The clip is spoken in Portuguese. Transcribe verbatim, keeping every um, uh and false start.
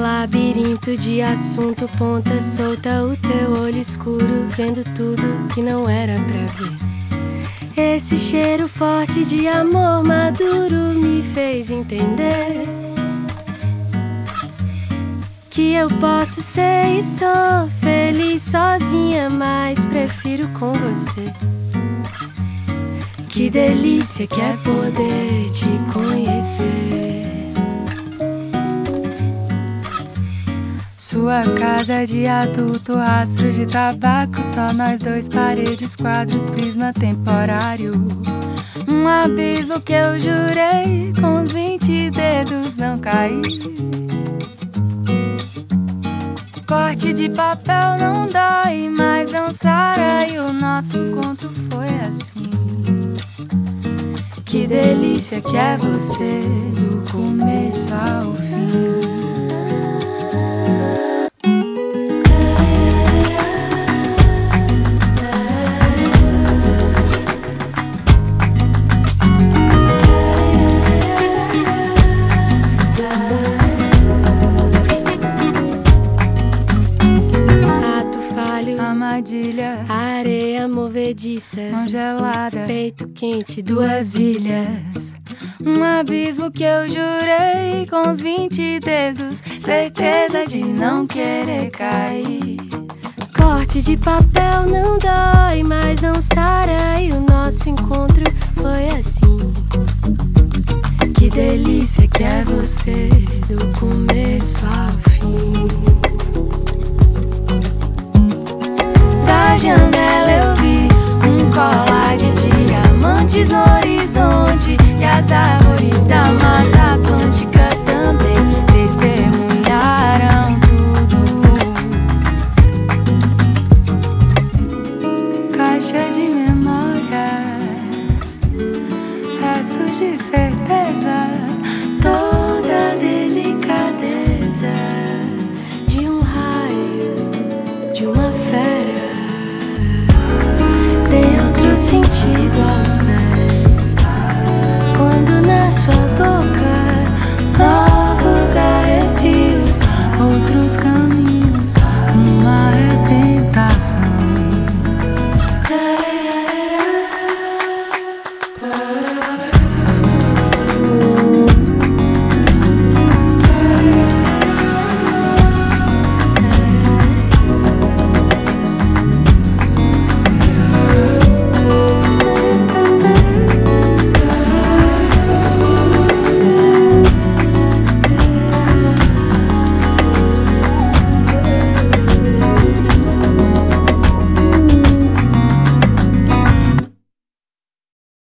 Labirinto de assunto, ponta solta, o teu olho escuro, vendo tudo que não era pra ver. Esse cheiro forte de amor maduro me fez entender que eu posso ser e sou feliz sozinha, mas prefiro com você. Que delícia que é poder te conhecer. Sua casa de adulto, rastro de tabaco, só nós dois, paredes, quadros, prisma temporário. Um abismo que eu jurei com os vinte dedos não cair. Corte de papel não dói, mas não sara, e o nosso encontro foi assim. Que delícia que é você, do começo ao fim. Armadilha, areia movediça, mão gelada, peito quente, duas ilhas. Um abismo que eu jurei com os vinte dedos, certeza de não querer cair. Corte de papel não dói, mas não sara, e o nosso encontro foi assim. Que delícia que é você, do começo ao fim. Da janela eu vi um colar de diamantes no horizonte, e as árvores da Mata Atlântica também testemunharam tudo. Caixa de memória, restos de certeza,